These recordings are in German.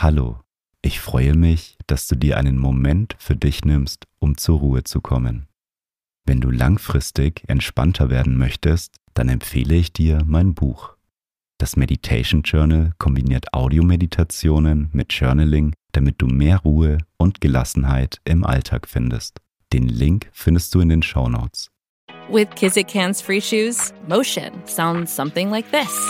Hallo, ich freue mich, dass du dir einen Moment für dich nimmst, um zur Ruhe zu kommen. Wenn du langfristig entspannter werden möchtest, dann empfehle ich dir mein Buch. Das Meditation Journal kombiniert Audiomeditationen mit Journaling, damit du mehr Ruhe und Gelassenheit im Alltag findest. Den Link findest du in den Shownotes. With Kizik hands-free shoes, motion sounds something like this.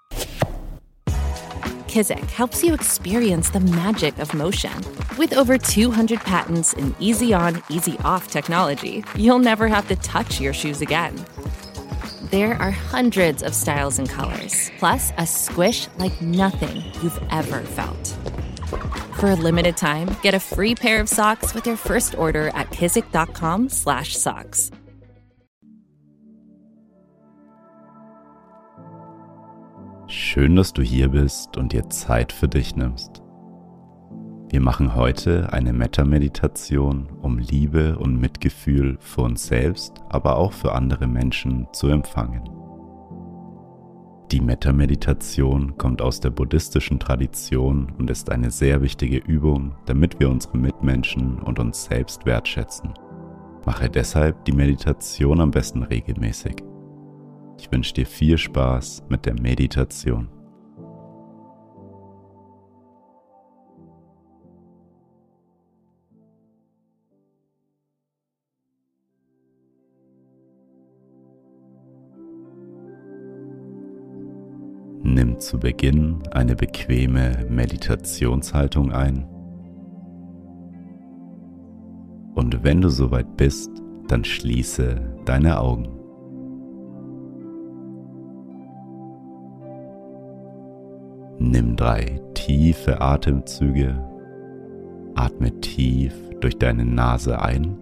Kizik helps you experience the magic of motion. With over 200 patents and easy-on, easy-off technology, you'll never have to touch your shoes again. There are hundreds of styles and colors, plus a squish like nothing you've ever felt. For a limited time, get a free pair of socks with your first order at kizik.com/socks. Schön, dass du hier bist und dir Zeit für dich nimmst. Wir machen heute eine Metta-Meditation, um Liebe und Mitgefühl für uns selbst, aber auch für andere Menschen zu empfangen. Die Metta-Meditation kommt aus der buddhistischen Tradition und ist eine sehr wichtige Übung, damit wir unsere Mitmenschen und uns selbst wertschätzen. Mache deshalb die Meditation am besten regelmäßig. Ich wünsche dir viel Spaß mit der Meditation. Nimm zu Beginn eine bequeme Meditationshaltung ein. Und wenn du soweit bist, dann schließe deine Augen. Nimm 3 tiefe Atemzüge. Atme tief durch deine Nase ein.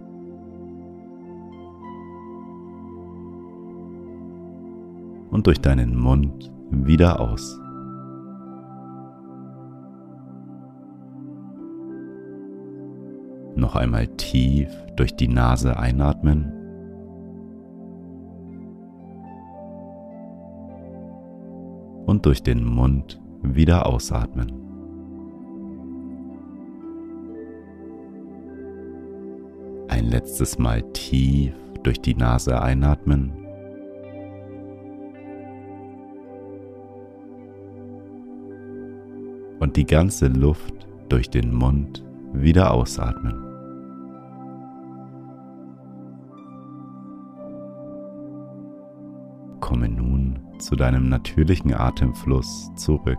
Und durch deinen Mund wieder aus. Noch einmal tief durch die Nase einatmen. Und durch den Mund wieder ausatmen. Ein letztes Mal tief durch die Nase einatmen. Und die ganze Luft durch den Mund wieder ausatmen. Komme nun zu deinem natürlichen Atemfluss zurück.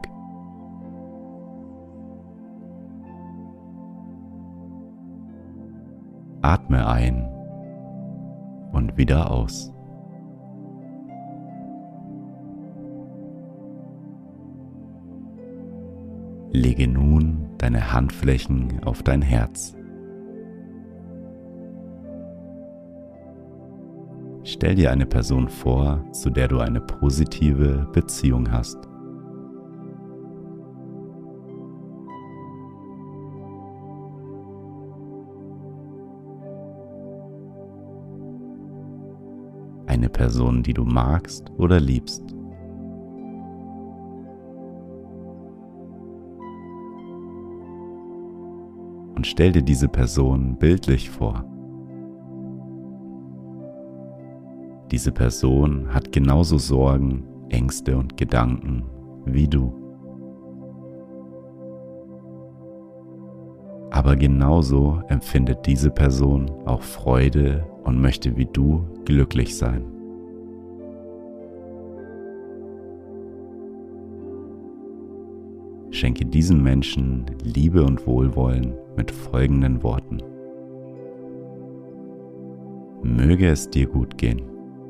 Atme ein und wieder aus. Lege nun deine Handflächen auf dein Herz. Stell dir eine Person vor, zu der du eine positive Beziehung hast. Eine Person, die du magst oder liebst. Und stell dir diese Person bildlich vor. Diese Person hat genauso Sorgen, Ängste und Gedanken wie du. Aber genauso empfindet diese Person auch Freude und möchte wie du glücklich sein. Schenke diesen Menschen Liebe und Wohlwollen mit folgenden Worten. Möge es dir gut gehen.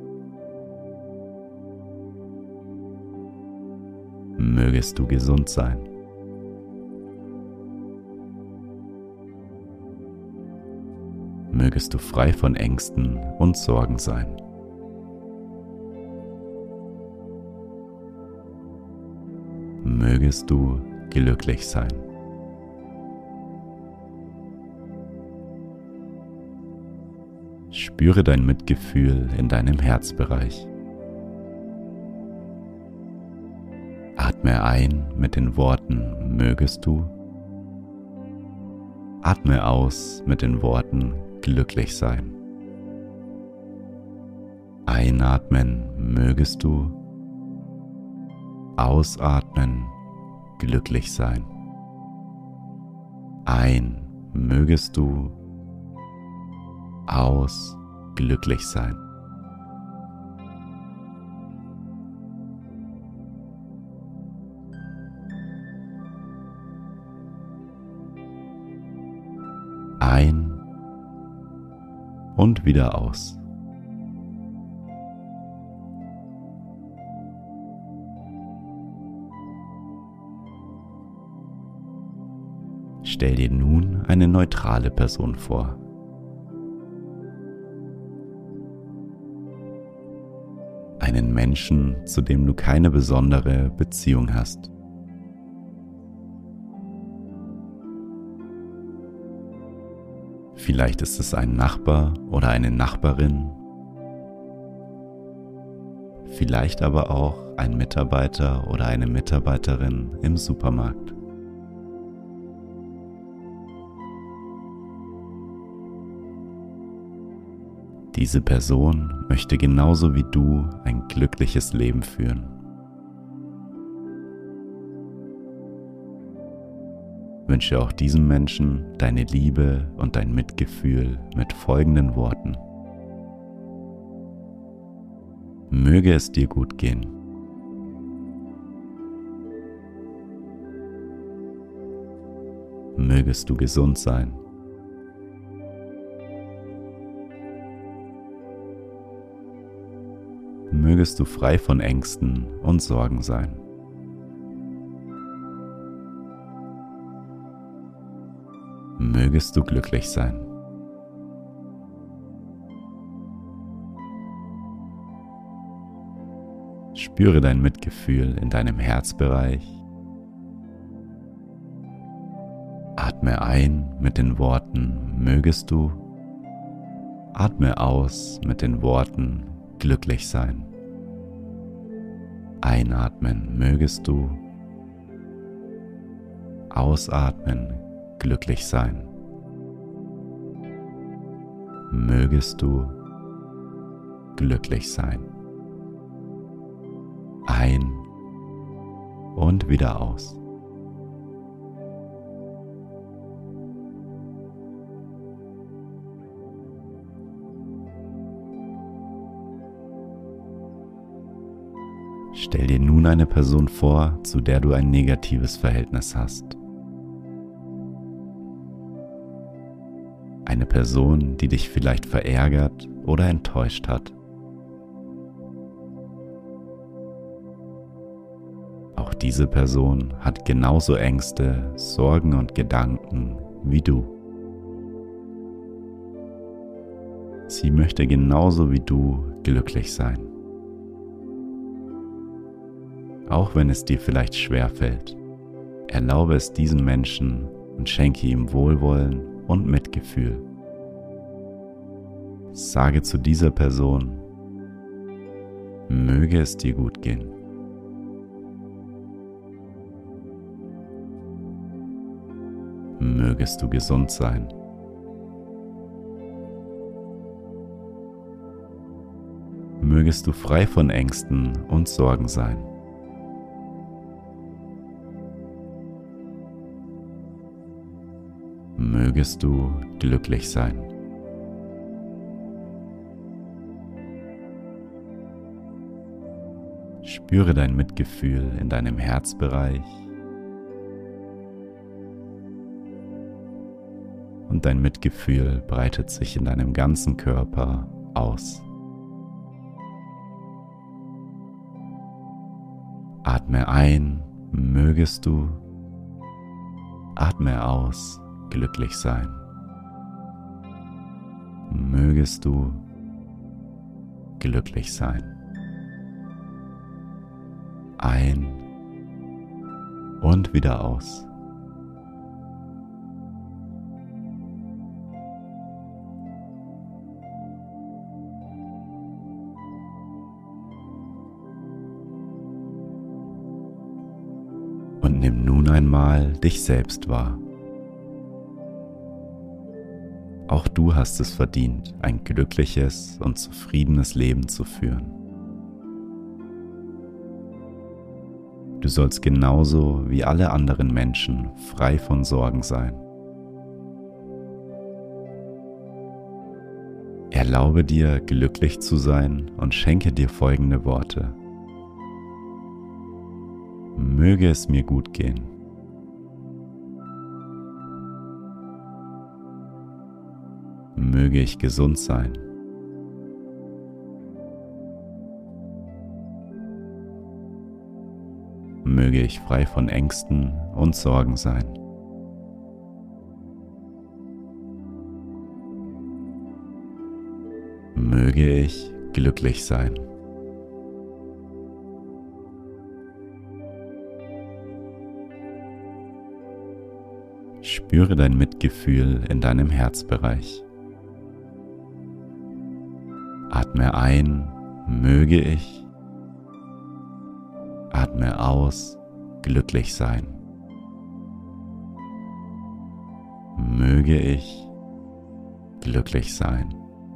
Mögest du gesund sein. Mögest du frei von Ängsten und Sorgen sein. Mögest du glücklich sein. Spüre dein Mitgefühl in deinem Herzbereich. Atme ein mit den Worten mögest du Atme aus mit den Worten glücklich sein. Einatmen, mögest du. Ausatmen, glücklich sein. Ein, mögest du. Aus, glücklich sein. Ein und wieder aus. Stell dir nun eine neutrale Person vor. Einen Menschen, zu dem du keine besondere Beziehung hast. Vielleicht ist es ein Nachbar oder eine Nachbarin, vielleicht aber auch ein Mitarbeiter oder eine Mitarbeiterin im Supermarkt. Diese Person möchte genauso wie du ein glückliches Leben führen. Wünsche auch diesem Menschen deine Liebe und dein Mitgefühl mit folgenden Worten. Möge es dir gut gehen. Mögest du gesund sein. Mögest du frei von Ängsten und Sorgen sein. Mögest du glücklich sein. Spüre dein Mitgefühl in deinem Herzbereich. Atme ein mit den Worten mögest du. Atme aus mit den Worten glücklich sein. Einatmen mögest du. Ausatmen glücklich sein. Mögest du glücklich sein. Ein und wieder aus. Stell dir nun eine Person vor, zu der du ein negatives Verhältnis hast. Eine Person, die dich vielleicht verärgert oder enttäuscht hat. Auch diese Person hat genauso Ängste, Sorgen und Gedanken wie du. Sie möchte genauso wie du glücklich sein. Auch wenn es dir vielleicht schwerfällt, erlaube es diesem Menschen und schenke ihm Wohlwollen und Mitgefühl. Sage zu dieser Person, möge es dir gut gehen. Mögest du gesund sein. Mögest du frei von Ängsten und Sorgen sein. Mögest du glücklich sein. Spüre dein Mitgefühl in deinem Herzbereich und dein Mitgefühl breitet sich in deinem ganzen Körper aus. Atme ein, mögest du. Atme aus, glücklich sein. Mögest du glücklich sein. Ein und wieder aus. Und nimm nun einmal dich selbst wahr. Auch du hast es verdient, ein glückliches und zufriedenes Leben zu führen. Du sollst genauso wie alle anderen Menschen frei von Sorgen sein. Erlaube dir, glücklich zu sein und schenke dir folgende Worte. Möge es mir gut gehen. Möge ich gesund sein. Möge ich frei von Ängsten und Sorgen sein. Möge ich glücklich sein. Spüre dein Mitgefühl in deinem Herzbereich. Atme ein, möge ich. Atme aus, glücklich sein. Möge ich glücklich sein.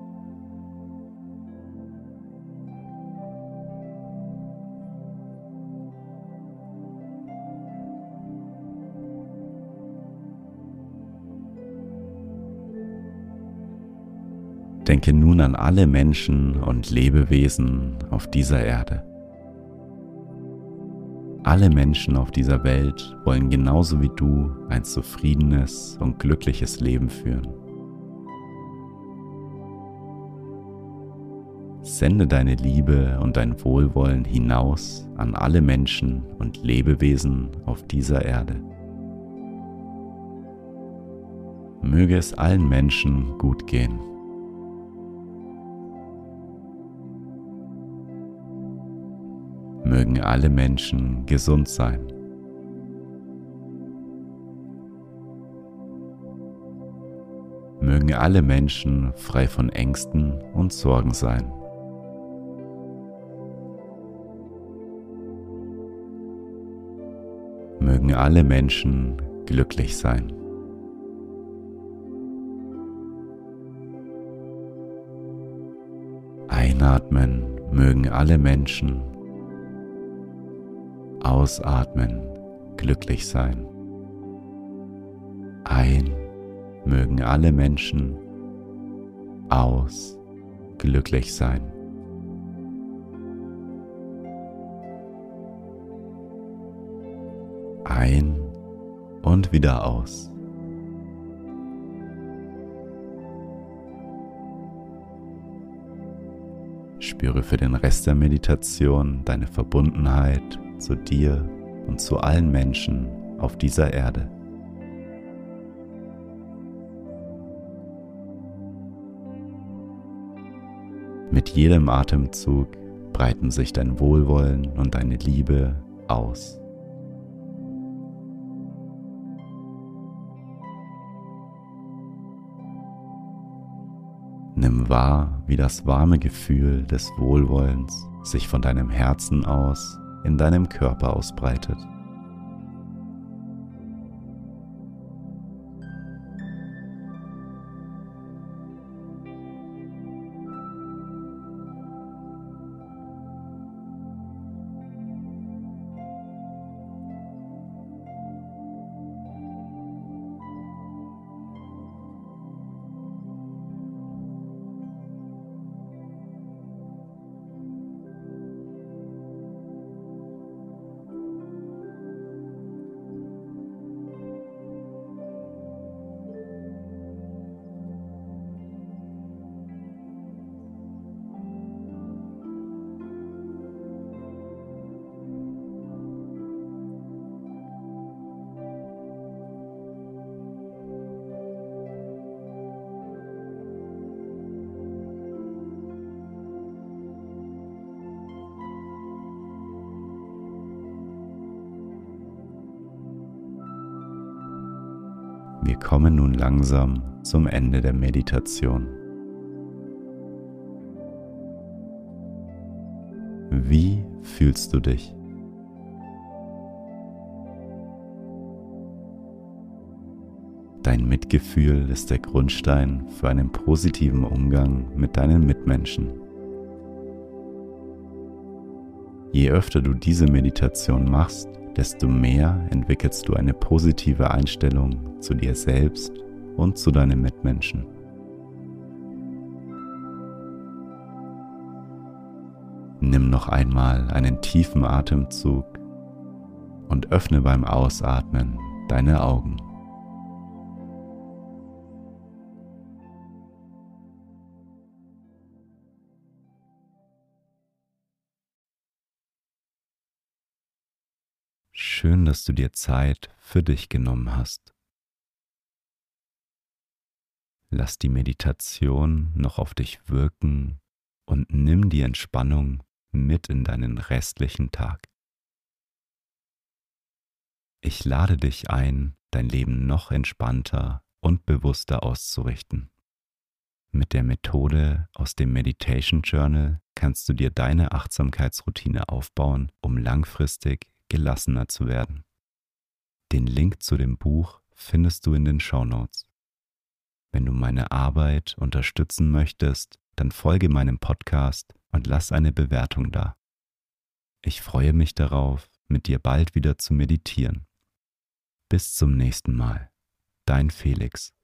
Denke nun an alle Menschen und Lebewesen auf dieser Erde. Alle Menschen auf dieser Welt wollen genauso wie du ein zufriedenes und glückliches Leben führen. Sende deine Liebe und dein Wohlwollen hinaus an alle Menschen und Lebewesen auf dieser Erde. Möge es allen Menschen gut gehen. Mögen alle Menschen gesund sein. Mögen alle Menschen frei von Ängsten und Sorgen sein. Mögen alle Menschen glücklich sein. Einatmen, mögen alle Menschen. Ausatmen, glücklich sein. Ein, mögen alle Menschen. Aus, glücklich sein. Ein und wieder aus. Spüre für den Rest der Meditation deine Verbundenheit zu dir und zu allen Menschen auf dieser Erde. Mit jedem Atemzug breiten sich dein Wohlwollen und deine Liebe aus. Nimm wahr, wie das warme Gefühl des Wohlwollens sich von deinem Herzen aus in deinem Körper ausbreitet. Wir kommen nun langsam zum Ende der Meditation. Wie fühlst du dich? Dein Mitgefühl ist der Grundstein für einen positiven Umgang mit deinen Mitmenschen. Je öfter du diese Meditation machst, desto mehr entwickelst du eine positive Einstellung zu dir selbst und zu deinen Mitmenschen. Nimm noch einmal einen tiefen Atemzug und öffne beim Ausatmen deine Augen. Schön, dass du dir Zeit für dich genommen hast. Lass die Meditation noch auf dich wirken und nimm die Entspannung mit in deinen restlichen Tag. Ich lade dich ein, dein Leben noch entspannter und bewusster auszurichten. Mit der Methode aus dem Meditation Journal kannst du dir deine Achtsamkeitsroutine aufbauen, um langfristig gelassener zu werden. Den Link zu dem Buch findest du in den Shownotes. Wenn du meine Arbeit unterstützen möchtest, dann folge meinem Podcast und lass eine Bewertung da. Ich freue mich darauf, mit dir bald wieder zu meditieren. Bis zum nächsten Mal. Dein Felix.